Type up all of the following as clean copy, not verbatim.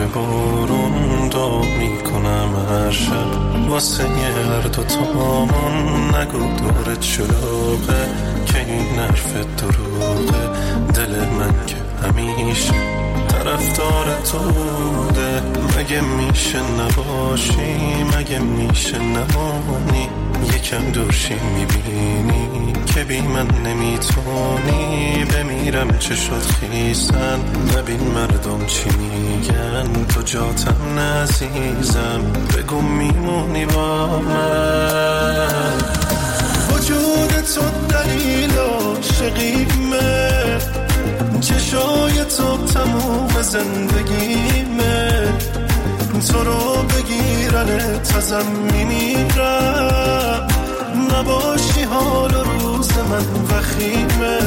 بارون دعا میکنم هر شب واسه هر دوتامون. نگو دورت شلوغه که این حرفت دروغه، دل من که همیشه طرفدار تو بوده. مگه میشه نباشی، مگه میشه نمانی، یکم دورشی میبینی که بی من نمیتونی. بمیرم چه شد خیسن، نبین مردم چی میگن، تو جاتم نعزیزم، بگو میمونی با من. وجود تو دلیل عاشقیمه، چشای تو تموم زندگیمه، تو رو بگیرنت ازم میمیرم. نباشی حال و روز من وخیمه،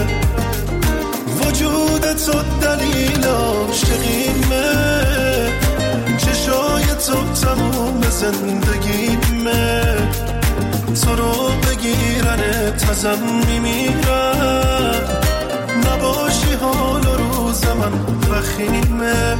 وجود تو دلیل عاشقیمه، چشای تو تموم زندگیمه، تو رو بگیرنت ازم میمیرم. نباشی حال و روز من وخیمه.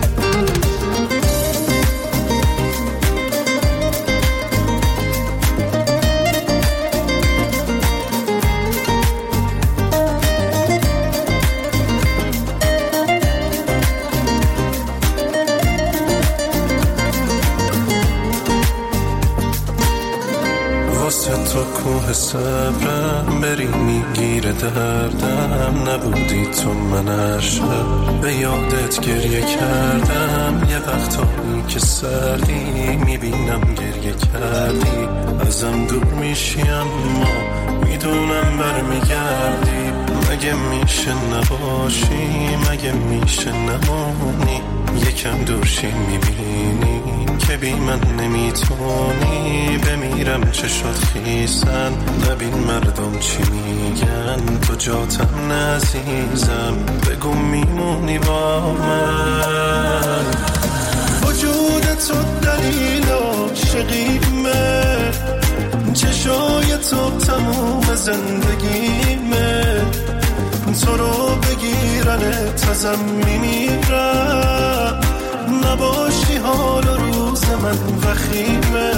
تو کوه صبرم بری میگیره دردم، نبودی تو من هر شب به یادت گریه کردم. یه وقتایی که سردی میبینم گریه کردی، ازم دور میشی اما میدونم برمیگردی. مگه میشه نباشی، مگه میشه نمانی، یکم دورشی میبینی که بی من نمیتونی. بمیرم چه شد خیسن، نبین مردم چی میگن، تو جاتم نعزیزم، بگو میمونی با من. وجود تو دلیل عاشقیمه، چشای تو تموم زندگیمه، تو رو بگیرنت ازم میمیرم. نباشی حال و روز من وخیمه،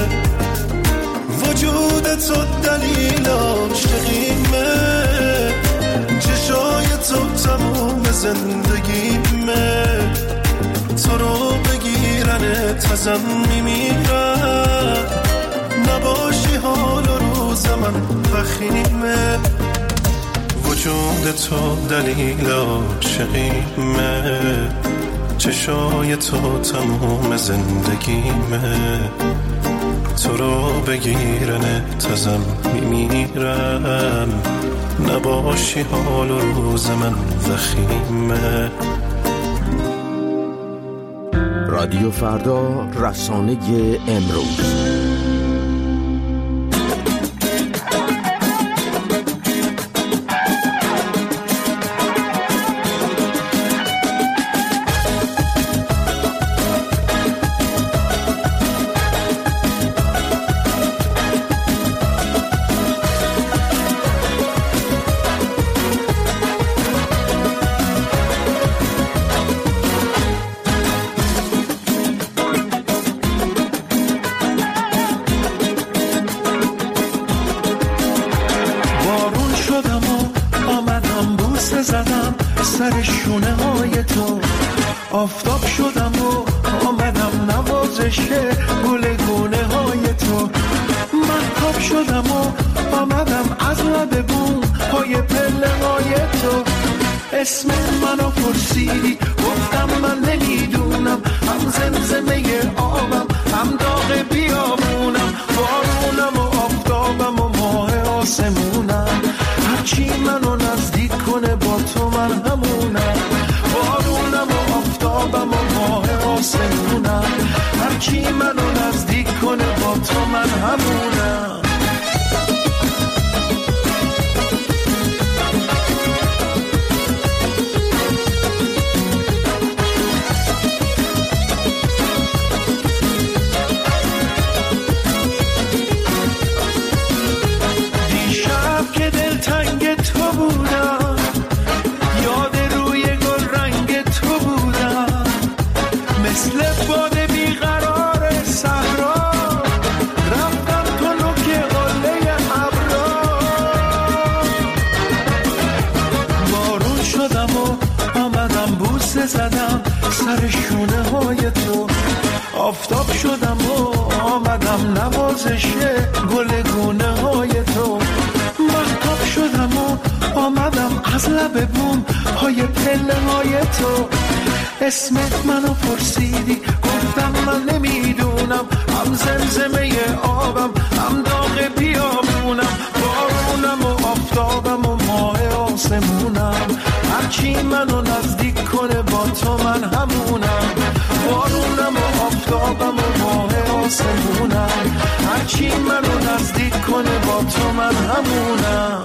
وجود تو دلیل عاشقیمه، چشای تو تموم زندگیمه، تو رو بگیرنت ازم میمیرم. نباشی حال و روز من وخیمه، وجود تو دلیل عاشقیمه، چشای تو تموم زندگیمه، تو رو بگیرنت ازم میمیرم. نباشی حال و روز من وخیمه. رادیو فردا، رسانه امروز. سر شونه های تو آفتاب شدم و آمدم نوازش گلگونه های تو. مهتاب شدم و آمدم از لب بوم پای پله های تو. اسم منو پرسیدی گفتم من نمیدونم، هم زمزمه آبم هم داغ بیابونم، بارونم و آفتابم و ماه آسمونم. هرچی منو نزدیک کنه با تو من همونم، بارونم و آفتابم و ماه آسمونم. هرچی منو نزدیک کنه با تو من همونم. مثل باد سر شونه های تو. آفتاب شدم و آمدم نوازش گل گونه های تو. مهتاب شدم و آمدم از لب بوم های پله های تو. اسمت منو پرسیدی گفتم من نمیدونم، هم زمزمه آبم هم داغ بیابونم، بارونم و آفتابم و ماه آسمونم، هرچی منو نزدیک کنه با تو من همونم. بارونم و آفتابم و ماه آسمونم، هرچی منو نزدیک کنه با تو من همونم.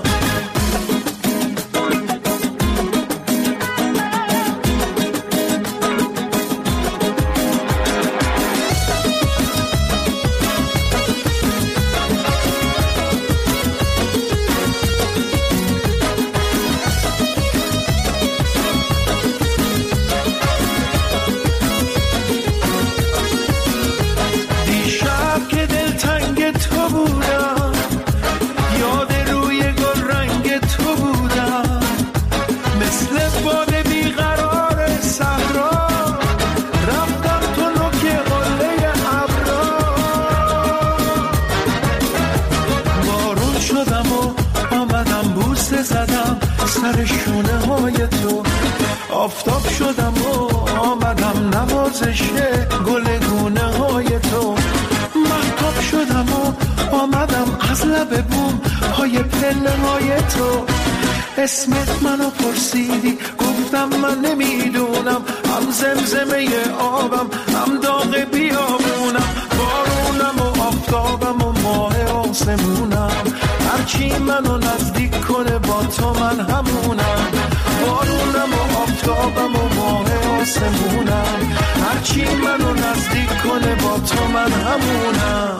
سر شونه های تو. آفتاب شدم و آمدم نوازش گل گونه های تو. مهتاب شدم و آمدم از لب بوم های پله های تو. اسمت منو پرسیدی گفتم من نمیدونم، هم زمزمه آبم هم داغ بیابونم، بارونم و آفتابم و ماه آسمونم، هرچی منو نزدیک کنه با تو من همونم. بارونم و آفتابم و ماه آسمونم، هرچی منو نزدیک کنه با تو من همونم.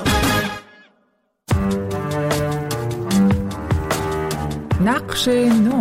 نقش نو.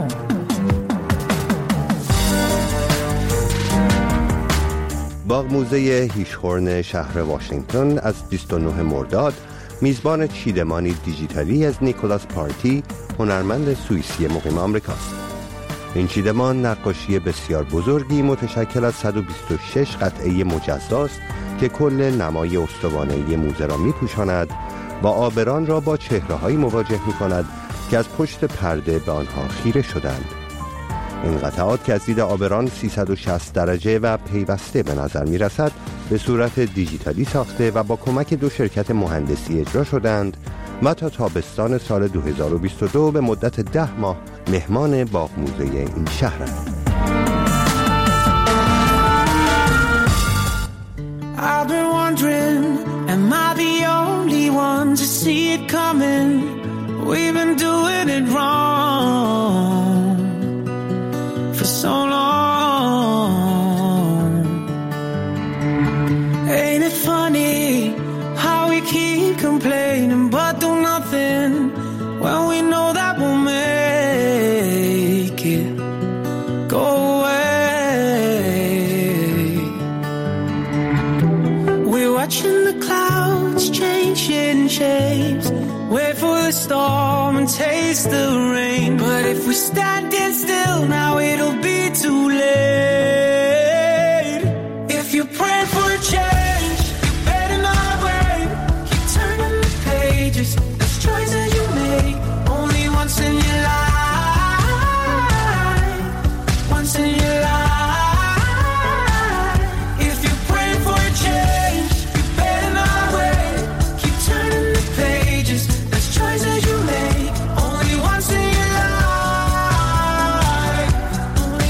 باغ موزه هیشهورن شهر واشنگتن از 29 مرداد میزبان چیدمانی دیجیتالی از نیکولاس پارتی، هنرمند سوئیسی مقیم آمریکاست. این چیدمان نقاشی بسیار بزرگی متشکل از 126 قطعه مجزاست که کل نمای استوانه‌ای موزه را می‌پوشاند و عابران را با چهره‌هایی مواجه می‌کند که از پشت پرده به آنها خیره شدند. این قطعات که از دید عابران 360 درجه و پیوسته به نظر می‌رسد، به صورت دیجیتالی ساخته و با کمک دو شرکت مهندسی اجرا شدند و تا تابستان سال 2022 به مدت 10 ماه مهمان باغ موزه این شهرند. I've been wondering, am I the only one to see it coming? We've been doing it wrong for so long. Ain't it funny how we keep complaining but do nothing when we know that we'll make it go away? We're watching the clouds changing shapes, wait for the storm and taste the rain. But if we standing still now, it'll be too late. If you pray for a change, you better not wait. Keep turning the pages, there's choices you make only once in your life, once in your life. If you pray for a change, you better not wait. Keep turning the pages, there's choices you make only once in your life, only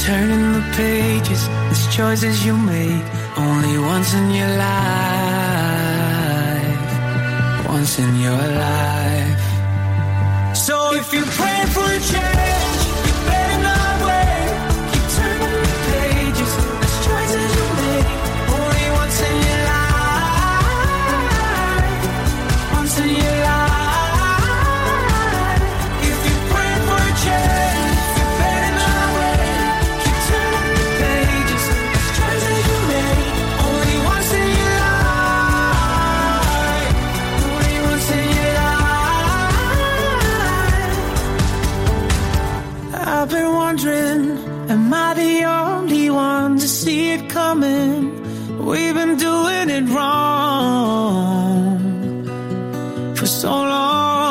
turning the pages, it's choices you made only once in your life, once in your life. So if you pray for a change, you better not wait. Keep turning the pages, it's choices you made only once in your life, once in your life. If you pray for a change, you better not wait. Keep turning the pages, it's choices you made only once in your life, only once in your life. I've been wondering, am I the only one to see it coming? We've been doing it wrong for so long.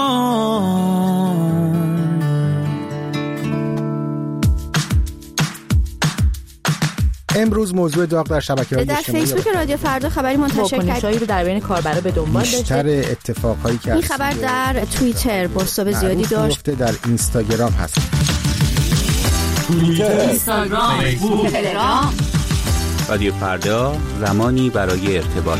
امروز موضوع داغ در شبکه‌های اجتماعی در فیسبوک رادیو فردا خبری منتشر واکنش‌هایی رو در بین کاربرا به دنبال داشته. بیشتر اتفاقهایی که این خبر در توییتر بازتاب زیادی داشت. در اینستاگرام هست. اینستاگرام، فیسبوک، تلگرام. رادیو فردا، زمانی برای ارتباط.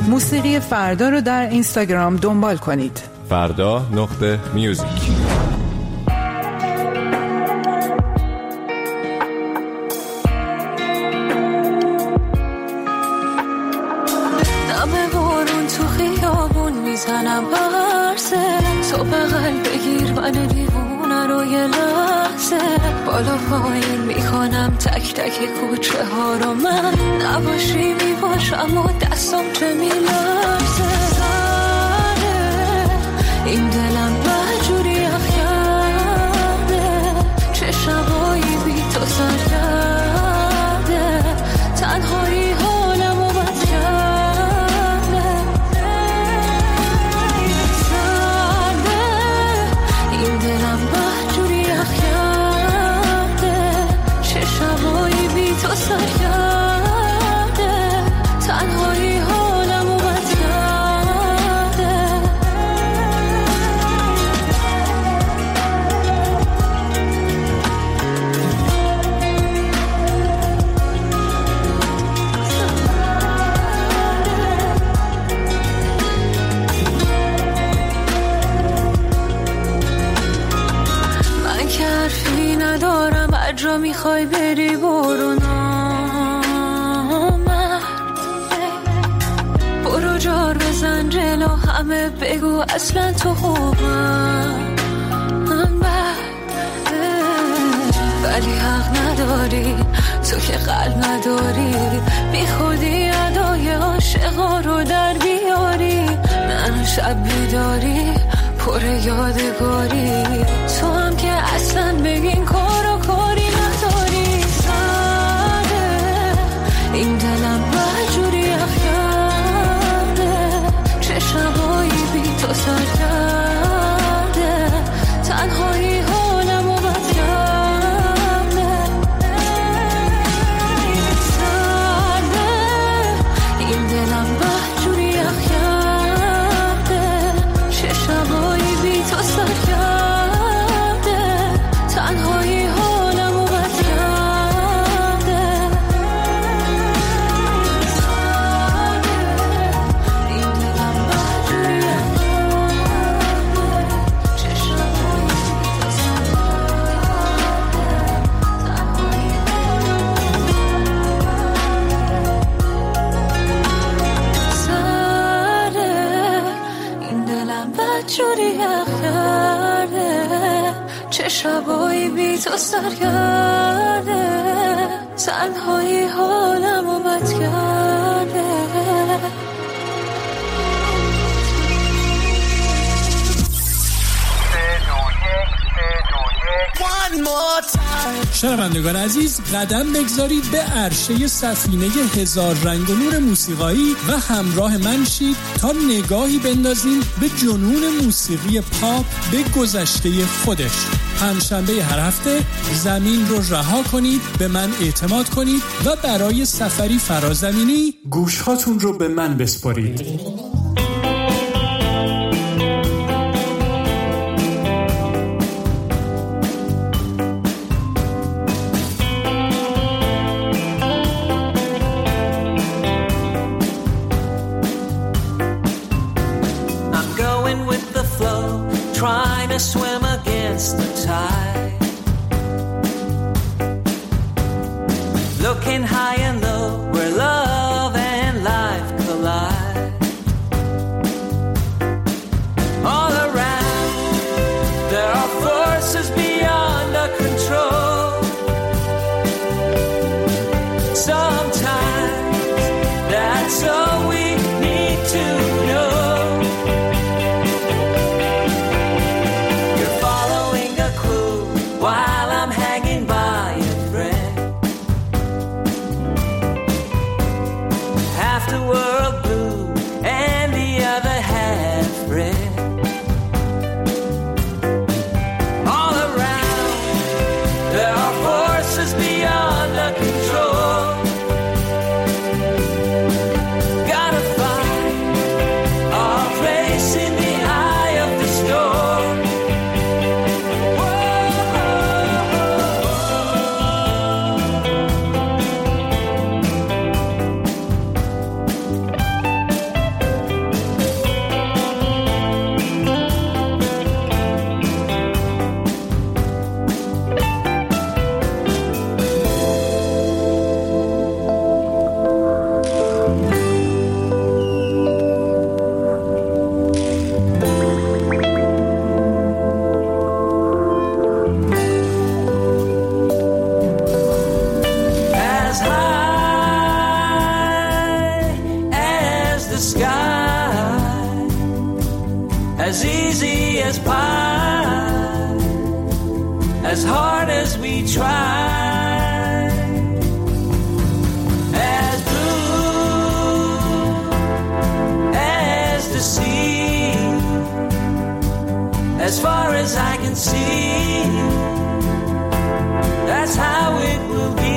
موسیقی فردا رو در اینستاگرام دنبال کنید. فردا.music. میزنم برسه تو بغل بگیر من دیوونه رو یه لحظه بالا پایین میکنم تک تک کوچه ها رو من نباشی میباشم و دستم چه میلرزه این دلم بجوری اخ کرده چه شبایی بی تو سر کرده تنهایی حالمو بد کرده تو سر کرده تنهایی حالمو بد کرده من که حرفی ندارم هر جا میخوای بری برو برو جار بزن جلو همه بگو اصلا تو خوبم من ولی حق نداری تو که قلب نداری بی خودی ادای عاشقا رو در بیاری من شب بیداری پر یادگاری تو هم که اصلا بگین کار و کاری نداری ساده این دلم بجوری اخ کرده چه شبایی بی تو سر کرده تنهایی حالمو بد کرده سرده این دلم بجوری اخ کرده چه شبایی بی تو سر کرده تنهایی حالمو بد کرده این دلم بجوری اخ کرده چه شبایی بی تو سر این دلم بجوری اخ کرده چه شبایی بی تو سر کرده تنهایی حالمو بد کرده شنوندگان عزیز قدم بگذارید به عرشه سفینه هزار رنگ و نور موسیقایی و همراه من شید تا نگاهی بندازیم به جنون موسیقی پاپ به گذشته خودش. پنجشنبه هر هفته زمین رو رها کنید، به من اعتماد کنید و برای سفری فرازمینی گوشهاتون رو به من بسپارید. Trying to swim against the tide, looking high and low where love and life collide. All around there are forces beyond our control. Sometimes that's all we need to know. While I'm hanging by a thread, half the world blue and the other half red. All around there are forces beyond our control. Gotta find our place in the eye of the storm. the sky, as easy as pie, as hard as we try, as blue as the sea, as far as I can see, that's how it will be.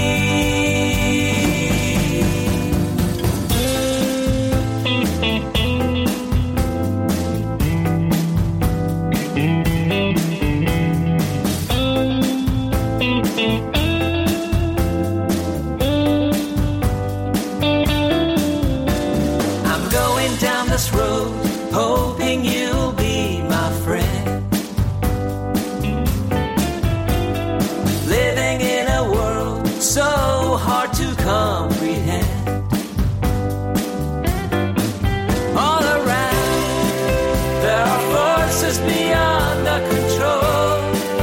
I'm going down this road, hoping you'll be my friend. Living in a world so hard to comprehend. All around there are forces beyond our control.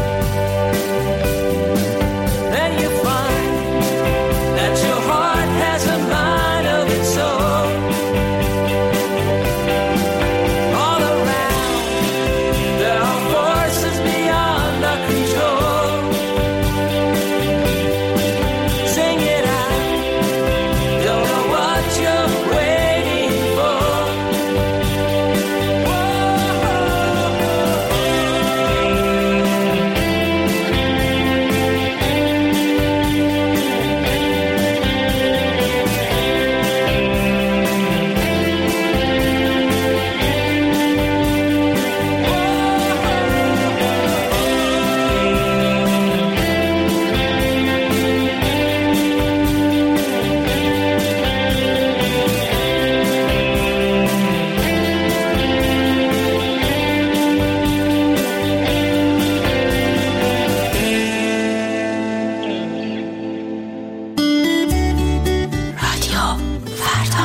Then you find that your heart has a mind of its own. All around there are forces beyond our control. Sing it out, don't know what you're waiting for. رادیو فردا.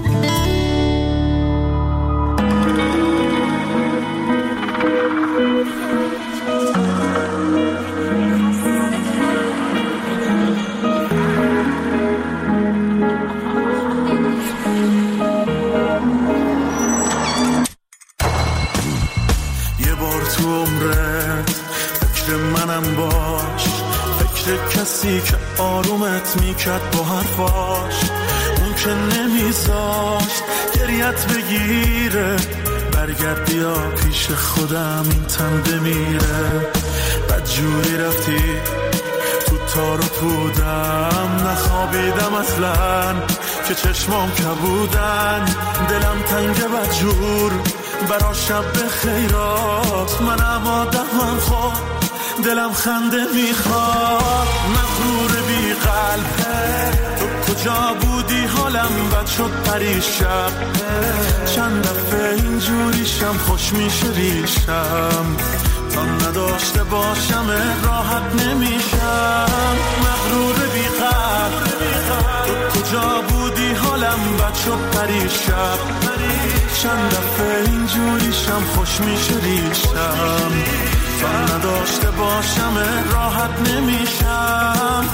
یه بار تو عمرت فکر منم باش، فکر کسی که آرومت میکرد با حرفاش، اون که نمیذاشت گریت بگیره، برگرد بیا پیش خودم این تن بمیره. بدجوری رفتی تو تار و پودم، نخوابیدم اصلا که چشمام کبودن، دلم تنگ بدجور برا شب خیرات، منم آدمم خواب دلم خنده میخواد. مغرور بی قلبه تو کجا بودی، حالم بد شد پریشب، چند دفعه اینجوریشم خوش میشه ریشم، تا نداشته باشم راحت نمیشم. مغرور بی قلب تو کجا بودی، حالم بد شد پریشب، چند دفعه اینجوریشم خوش میشه ریشم، تا نداشته باشم راحت نمیشم.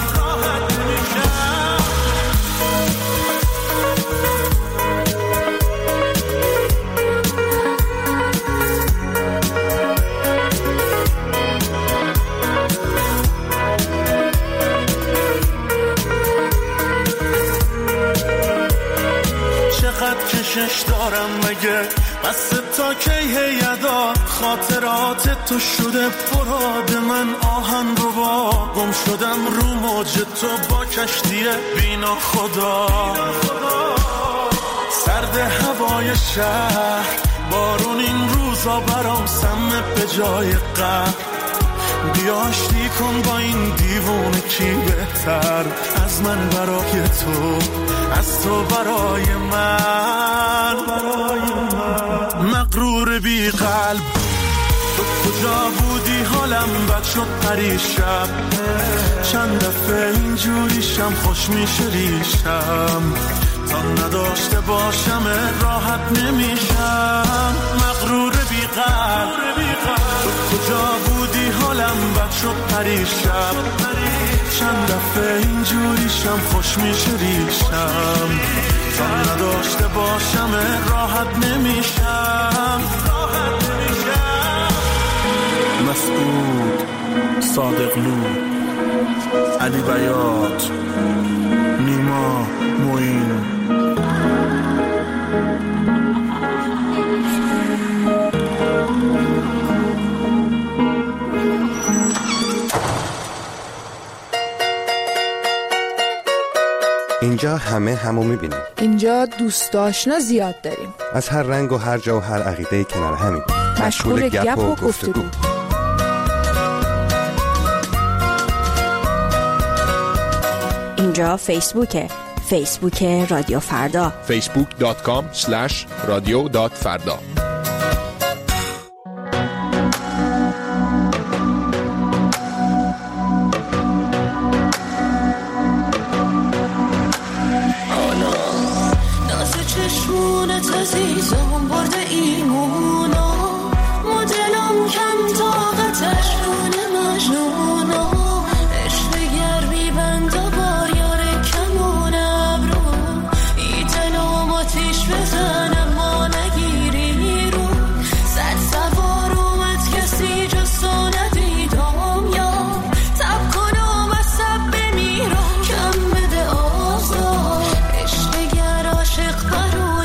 چقدر کشش دارم مگه، بس تا کی هیدا، خاطرات تو شده پراد من آهن رو با، گم شدم رو موج تو با کشتی بینا خدا. سرد هوای شهر، بارون این روزا برام سمه به جای قهر، بیا آشتی کن با این دیوونه کی بهتر از من برای تو، از تو برای من. مغرور بی قلب تو کجا بودی، حالم بد شد پریشب، چند دفعه اینجوریشم خوش میشه ریشم، تا نداشته باشم راحت نمیشم. مغرور بی قلب تو کجا بودی، حالم بد شد پریشب، چند دفعه اینجوریشم خوش میشه ریشم، تا نداشته باشم راحت نمیشم. مسعود، صادقلو، علی بیات، نیما، معین. اینجا همه همو میبینیم. اینجا دوست آشنا زیاد داریم. از هر رنگ و هر جا و هر عقیده کنار همین. مشغول گپ و گفتگو. اینجا فیسبوک رادیو فردا. facebook.com/radio.farda. عزیزم برده ایمونا، مدلم کم طاقتش رونه مجنونا، عشق گرمی بند و بار یار کمون ابرو، ای دلم آتیش بزنم ما نگیری رو، صد سوار اومد کسی جسا ندیدم یا تب کنم از سب بمیرم کم بده آزار، عشق گر عاشق برون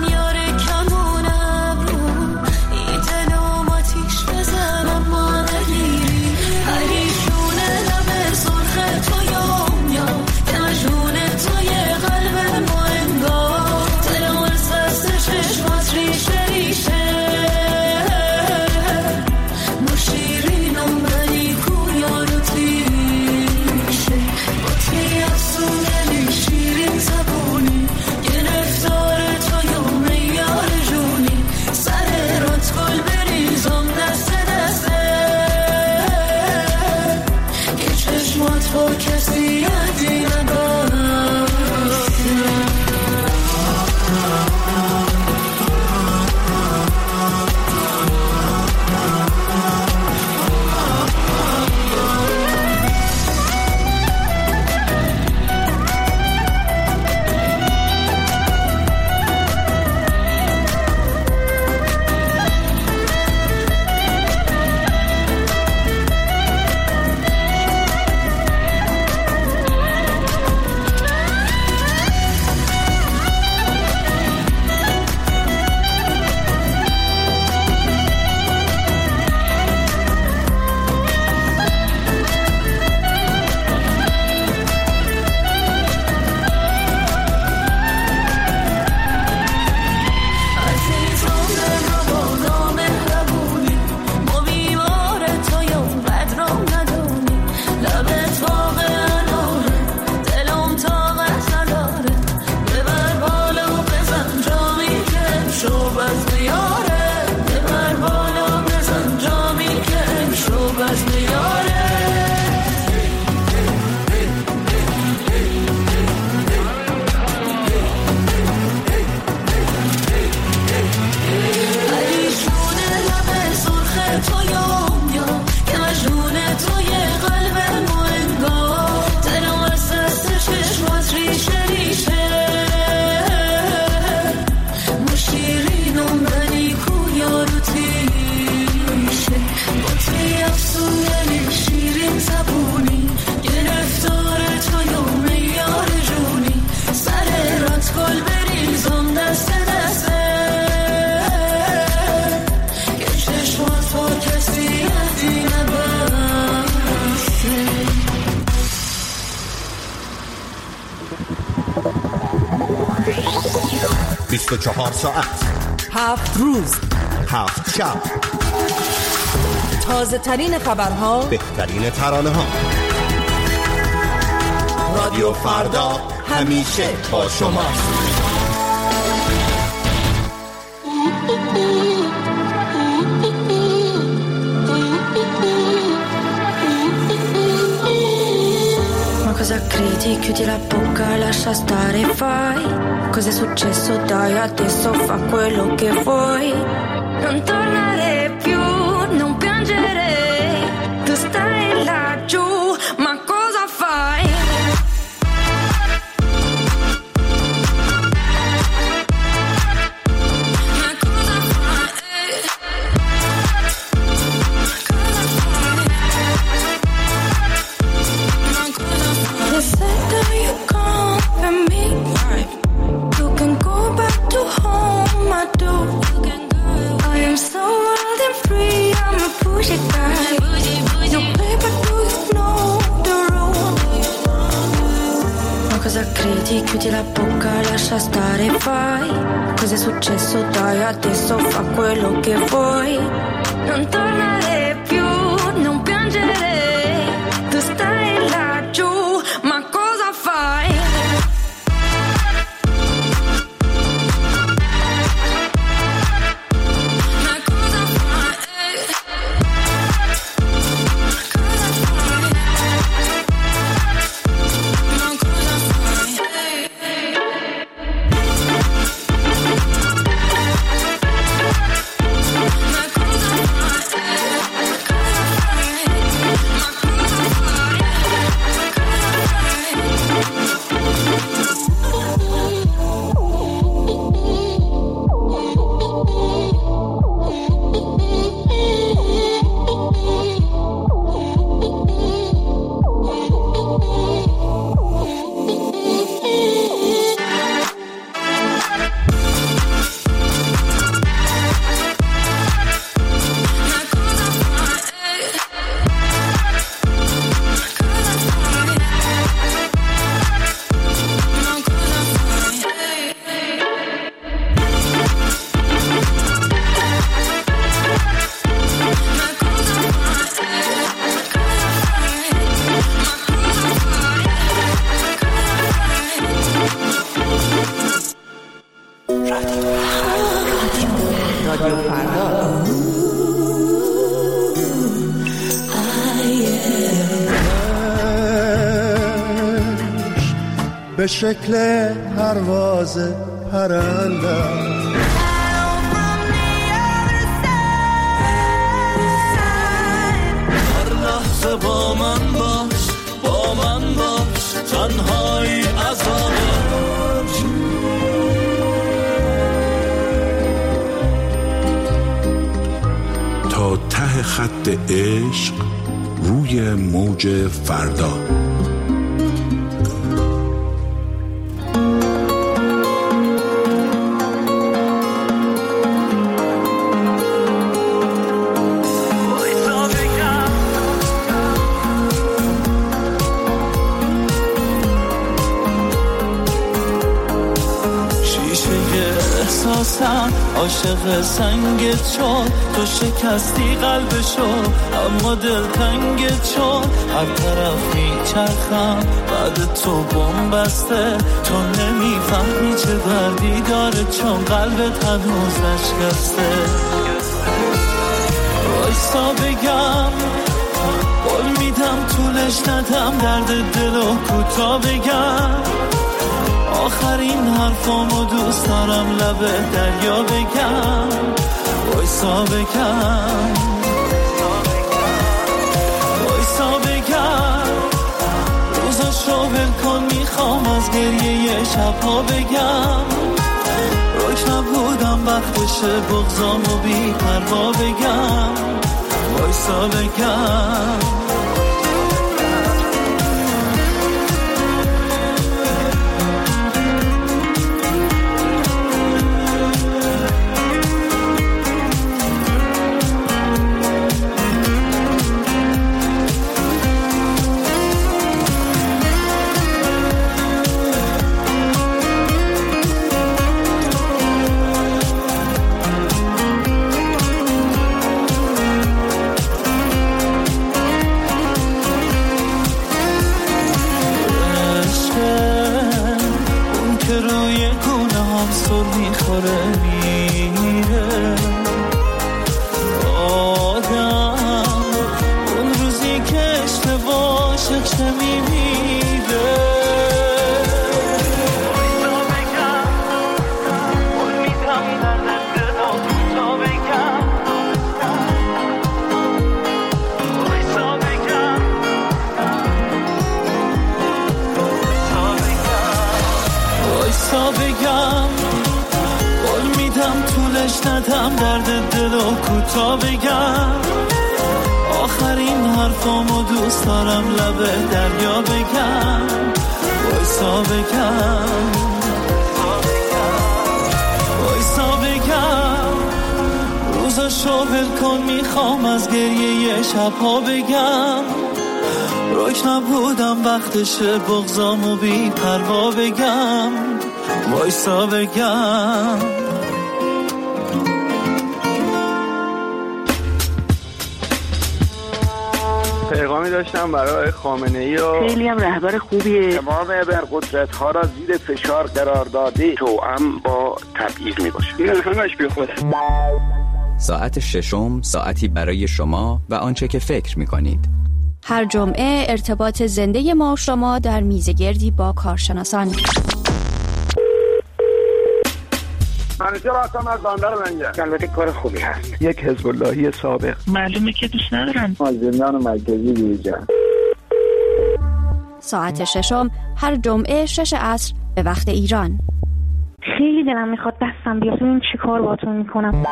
ساعت 7 روز 7 شب، تازه ترین خبرها، بهترین ترانه ها. رادیو فردا همیشه با شماست. Cosa credi? Chiudi la bocca, lascia stare, fai. Cos'è successo? Dai, adesso fa quello che vuoi. Non tornare più, non piangere. Tu stai laggiù, ma cosa fai? occhi, chiudi la bocca, lascia stare, fai. Cos'è successo? Dai, adesso fa quello che vuoi. Non tornare più, non piangere. Tu stai laggiù, ma cosa fai? به شکل پرواز پرندم هر لحظه با من باش، با من باش، تنهایی عذابه. تا ته خط عشق روی موج فردا. عاشق سنگت شد، تو شکستی قلبشو اما دل تنگت شد. هر طرف میچرخم بعد تو بم بسته، تو نمیفهمی چه دردی داره چون قلبت هنوز نشکسته. وایسا بگم قول میدم طولش ندم، درد دلو کوتا بگم. آخرین حرفامو دوست دارم لب دریا بگم. وایسا بگم، وایسا بگم، روزاشو ول کن، میخوام از گریه شبها بگم. روک نبودم وقتشه بغضامو بی پروا بگم. وایسا بگم، ندم درد دلو کوتا بگم. آخرین حرفامو دوست دارم لب دریا بگم. وایسا بگم، وایسا بگم، روزاشو ول کن، میخوام از گریه شبها بگم. روک نبودم وقتشه بغضامو بی پروا بگم، وایسا بگم. پیغامی داشتم برای خامنه‌ای و خیلی هم رهبر خوبیه. تمام ابرقدرت‌ها را زیر فشار قرار داده، توأم با تبعیض میباشه. این همش بیخوده. ساعت ششم، ساعتی برای شما و آنچه که فکر می‌کنید. هر جمعه ارتباط زنده ما و شما در میزگردی با کارشناسان. منیجر هستم از بندر لنگر. البته کار خوبی هست. یک حزب اللهی سابق. معلومه که دوست ندارم. از زندان مرکزی بیرون. ساعت ششم هر جمعه 6 عصر به وقت ایران. خیلی دلم میخواد دستم بیاد ببینم چی کار باهاتون میکنم.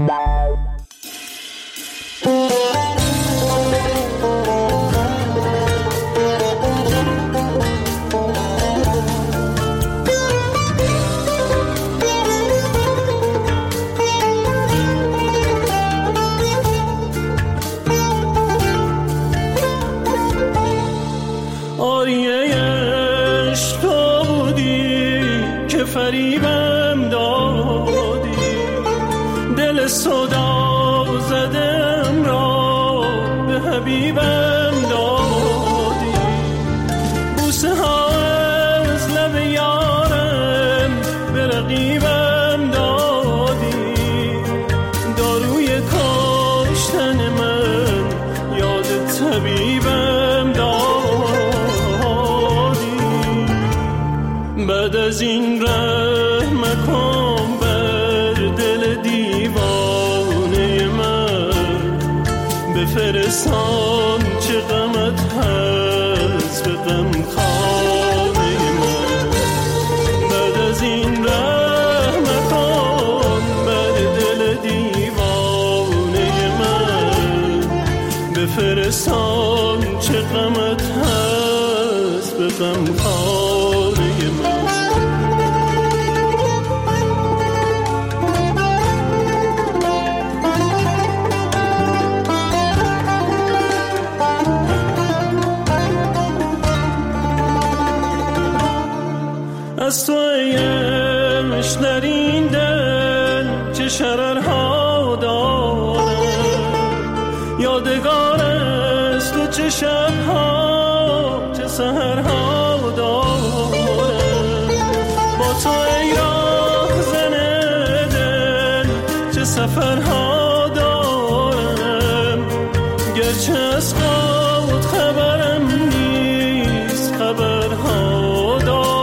فریبم دادی، دل صدا زدم را به حبیبم دادی، بوسه ها از لب یارم به رقیبم دادی، داروی کاشتن من یاد طبیبم دادی. بعد از این رحم کن بر دل دیوانه من، بفرستان چه غمت هست به غم خانه من. بعد از این رحم کن بر دل دیوانه من، بفرستان چه غمت هست به غم خانه من. از تو ایمش در این دل چه شررها دارم، یادگار است و چه شبها چه سحرها دارم. با تو ای راه زن دل چه سفرها دارم، گرچه از خود خبرم نیست خبرها دارم.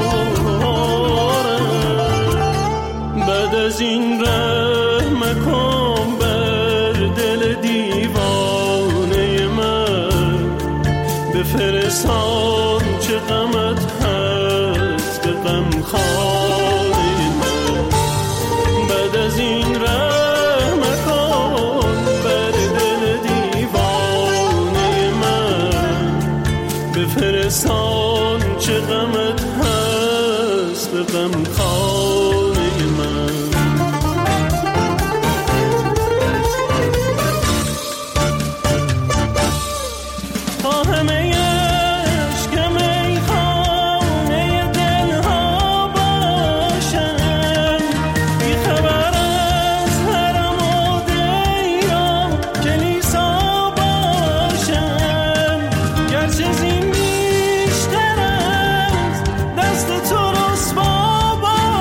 بعد از این رحم کن بر دل دیوانه من، بفرستان چه غمت هست به غم خانه من. بعد از این رحم کن بر دل دیوانه من، بفرستان چه غمت هست به غم خانه من. تا همه عشقم ای خانه دلها باشم، بی خبر از حرم و دیرم کلیسا باشم، گرچه زین بیشتر از دست تو رسوا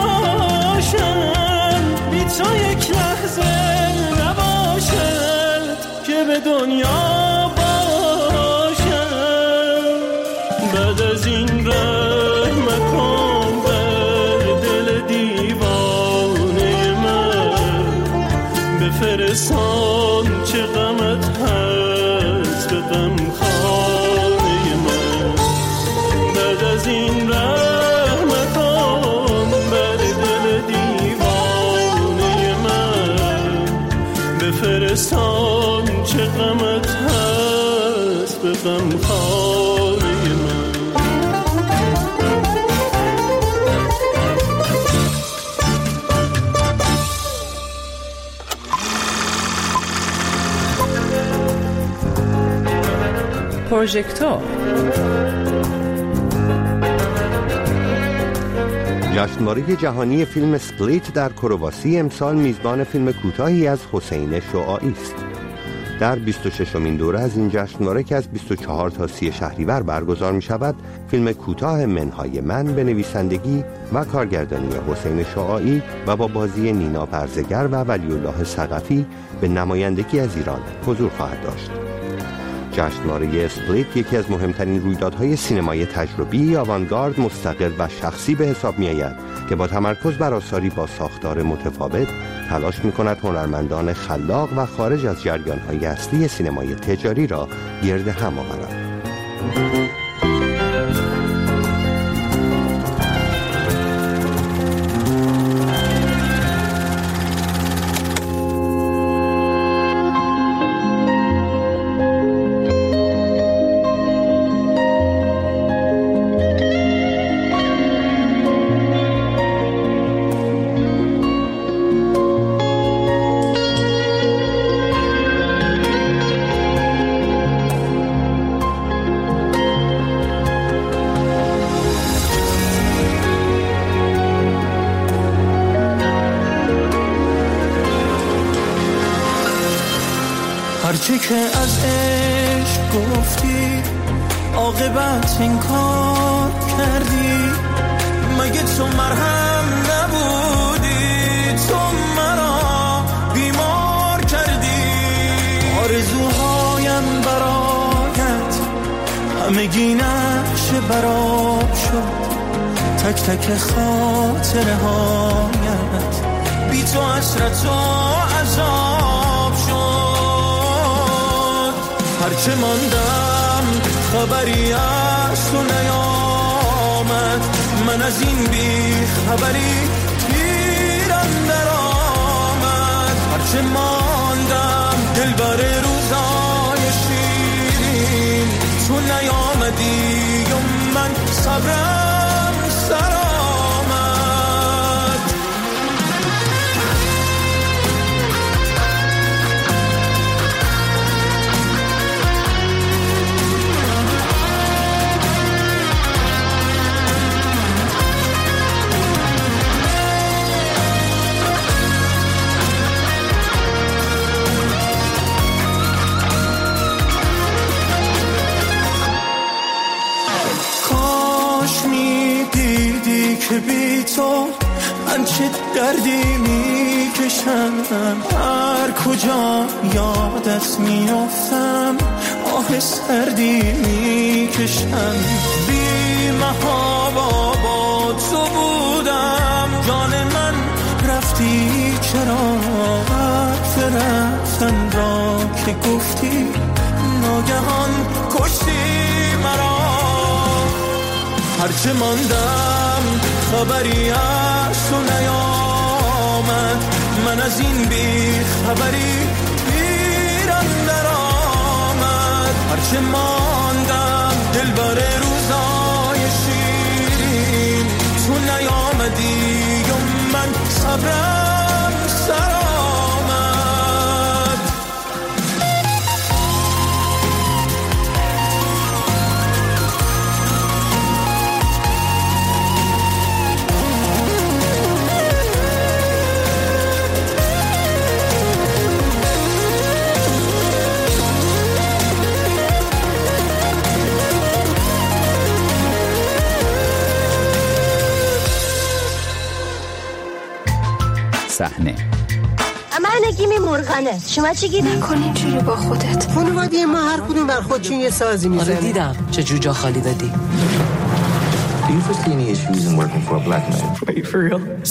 باشم، بی تو یک لحظه نباشد که به دنیا بعد از این رحم کن بر دل دیوانه من، بفرستان چه غمت هست به غم خانه من. بعد از این رحم کن بر دل دیوانه من، بفرستان چه غمت هست به غم خانه من. پروژکتور. جشنواره جهانی فیلم اسپلیت در کرواسی امسال میزبان فیلم کوتاهی از حسین شعاعی است. در 26مین دوره از این جشنواره که از 24 تا 30 شهریور برگزار می شود، فیلم کوتاه منهای من به نویسندگی و کارگردانی حسین شعاعی و با بازی نینا برزگر و ولی‌الله ثقفی به نمایندگی از ایران حضور خواهد داشت. جشنواره اسپلیت یکی از مهمترین رویدادهای سینمای تجربی، آوانگارد، مستقل و شخصی به حساب می آید که با تمرکز بر آثاری با ساختار متفاوت تلاش می کند هنرمندان خلاق و خارج از جریان‌های اصلی سینمای تجاری را گرد هم آورد. هرچی که از عشق گفتی عاقبت انکار کردی، مگه تو مرهم نبودی؟ تو مرا بیمار کردی. آرزوهایم برایت همگی نقش براب شد، تک تک خاطره هایت بی تو حسرت و عذاب شد. هرچه ماندم خبری از تو نیامد، من از این بی خبری گیرم در آمد. هرچه ماندم دل بر روزای شیرین، تو نیامدی و من صبرم سر آمد. که بی تو من چه دردی میکشم، هر کجا یادت میافتم آه سردی میکشم. بی محابا با تو بودم، جان من رفتی چرا؟ حرف رفتن را که گفتی ناگهان کشتی مرا. هرچه ماندم خبری از تو نیامد، من از این بی خبری گیرم در آمد. هرچه ماندم دل بر روزای شیرین، تو نیامدی و من صبرم سر آمد. صحنه من نگیم مرغنه، شما چی گیر نکن اینجوری با خودت. خانواده ما هر کدوم بر خودشون یه سازی میزنه. آره دیدم چه جور جا خالی دادی. Do you foresee any issues in working for a black man? Are you for real?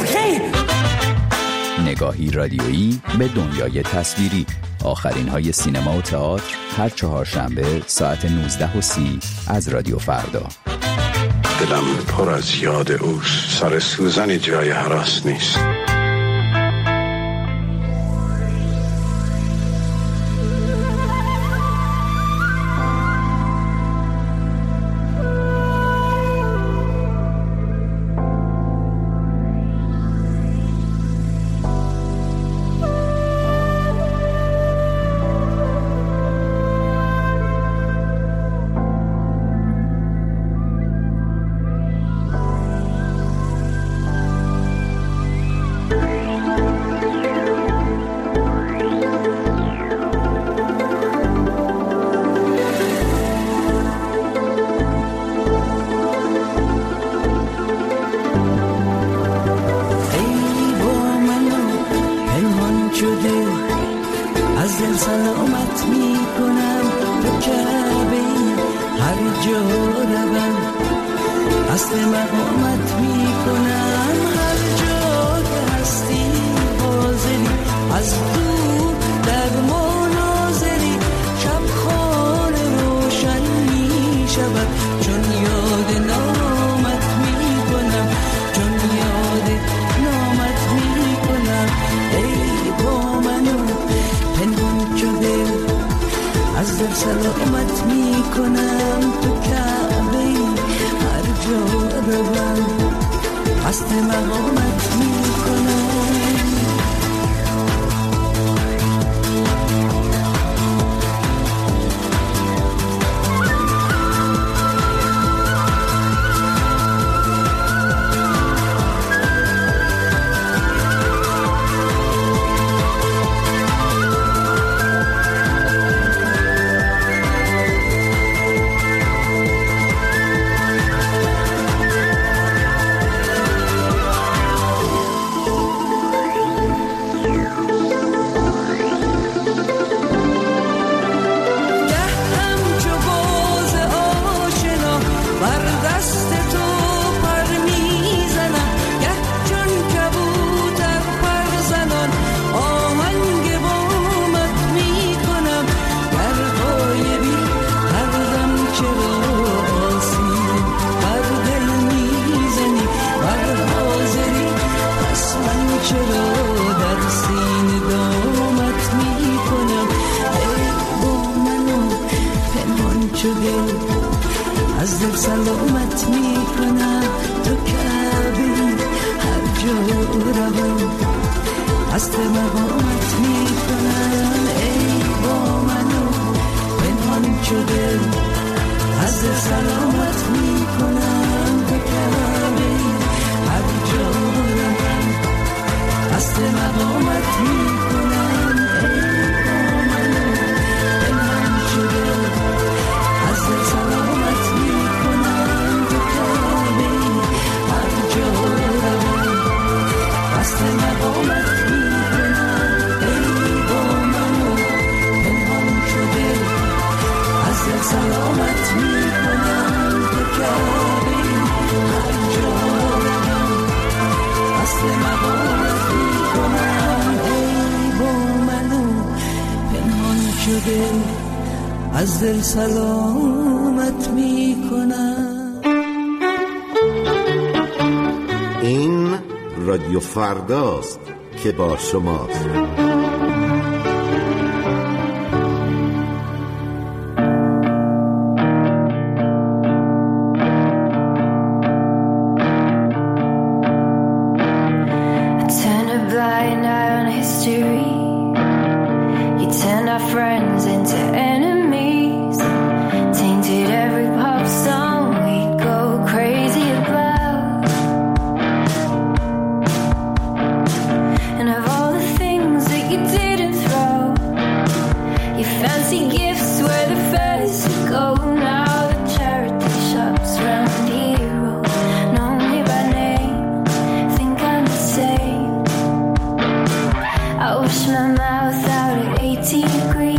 نگاهی رادیویی به دنیای تصویری. آخرین های سینما و تئاتر هر چهارشنبه ساعت 19:30 از رادیو فردا. دلم پر از یاد اوست، سر سوزنی جای هراس نیست. دل سلامت میکنم به کعبه هر جا روم قصد مقامت میکنم هر جا که هستی حاضری از دور در مناظری شب خانه روشن میشود چون یاد نامت میکنم چون یاد نامت میکنم ای با منو پنهان شده از در سلامت میکنم تو کعبه هر جا روم قصد مقامت میکنم از دل سلامت میکنم تو کعبه هر جا روم قصد مقامت میکنم ای با منو پنهان شده از دل سلامت میکنم تو کعبه هر جا روم قصد مقامت میکنم ای با منو پنهان شده از دل سلامت میکنم تو کعبه هر جا روم قصد مقامت میکنم ای با منو پنهان شده از دل سلامت میکنم تو کعبه هر جا روم قصد مقامت میکنم ای با منو پنهان شده از دل سلامت میکنم. این رادیو فرداست که با شماست. Wash my mouth out at 80 degrees.